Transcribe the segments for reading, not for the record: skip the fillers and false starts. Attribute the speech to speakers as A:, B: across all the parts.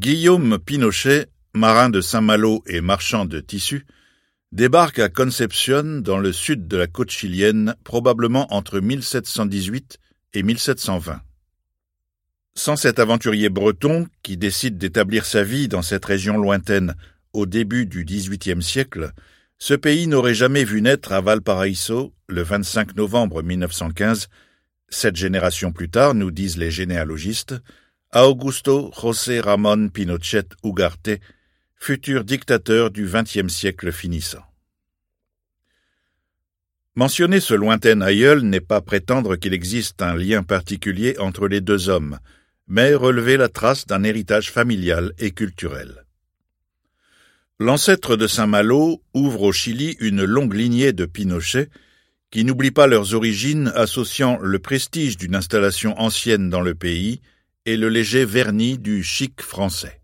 A: Guillaume Pinochet, marin de Saint-Malo et marchand de tissus, débarque à Concepción dans le sud de la côte chilienne, probablement entre 1718 et 1720. Sans cet aventurier breton qui décide d'établir sa vie dans cette région lointaine au début du XVIIIe siècle, ce pays n'aurait jamais vu naître à Valparaíso, le 25 novembre 1915, 7 générations plus tard, nous disent les généalogistes, Augusto José Ramón Pinochet Ugarte, futur dictateur du XXe siècle finissant. Mentionner ce lointain aïeul n'est pas prétendre qu'il existe un lien particulier entre les deux hommes, mais relever la trace d'un héritage familial et culturel. L'ancêtre de Saint-Malo ouvre au Chili une longue lignée de Pinochet qui n'oublient pas leurs origines associant le prestige d'une installation ancienne dans le pays et le léger vernis du chic français.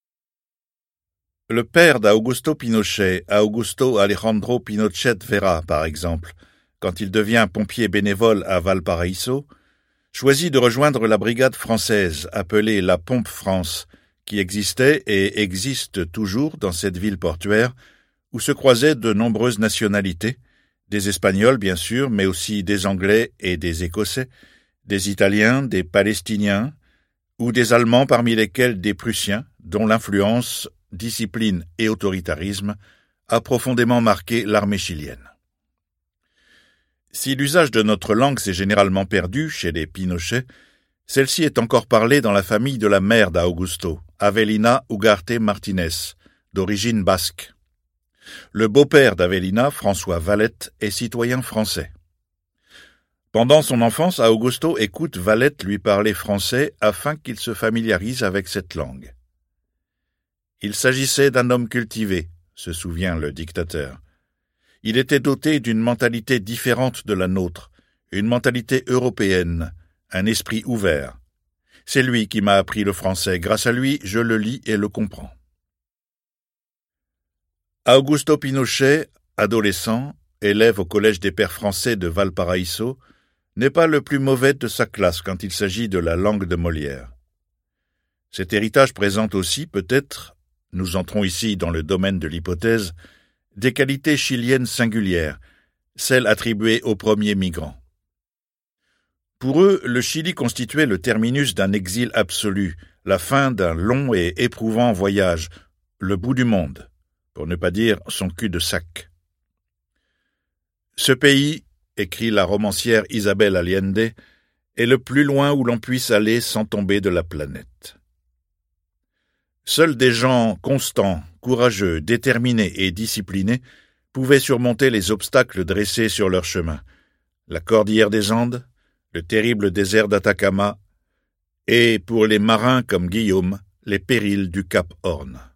A: Le père d'Augusto Pinochet, Augusto Alejandro Pinochet Vera, par exemple, quand il devient pompier bénévole à Valparaíso, choisit de rejoindre la brigade française appelée la Pompe France, qui existait et existe toujours dans cette ville portuaire où se croisaient de nombreuses nationalités, des Espagnols bien sûr, mais aussi des Anglais et des Écossais, des Italiens, des Palestiniens, ou des Allemands parmi lesquels des Prussiens, dont l'influence, discipline et autoritarisme a profondément marqué l'armée chilienne. Si l'usage de notre langue s'est généralement perdu chez les Pinochet, celle-ci est encore parlée dans la famille de la mère d'Augusto, Avelina Ugarte Martínez, d'origine basque. Le beau-père d'Avelina, François Valette, est citoyen français. Pendant son enfance, Augusto écoute Valette lui parler français afin qu'il se familiarise avec cette langue. Il s'agissait d'un homme cultivé, se souvient le dictateur. Il était doté d'une mentalité différente de la nôtre, une mentalité européenne, un esprit ouvert. C'est lui qui m'a appris le français. Grâce à lui, je le lis et le comprends. Augusto Pinochet, adolescent, élève au Collège des Pères français de Valparaíso, n'est pas le plus mauvais de sa classe quand il s'agit de la langue de Molière. Cet héritage présente aussi, peut-être, nous entrons ici dans le domaine de l'hypothèse, des qualités chiliennes singulières, celles attribuées aux premiers migrants. Pour eux, le Chili constituait le terminus d'un exil absolu, la fin d'un long et éprouvant voyage, le bout du monde, pour ne pas dire son cul-de-sac. Ce pays, écrit la romancière Isabel Allende, est le plus loin où l'on puisse aller sans tomber de la planète. Seuls des gens constants, courageux, déterminés et disciplinés pouvaient surmonter les obstacles dressés sur leur chemin. La cordillère des Andes, le terrible désert d'Atacama, et, pour les marins comme Guillaume, les périls du Cap Horn.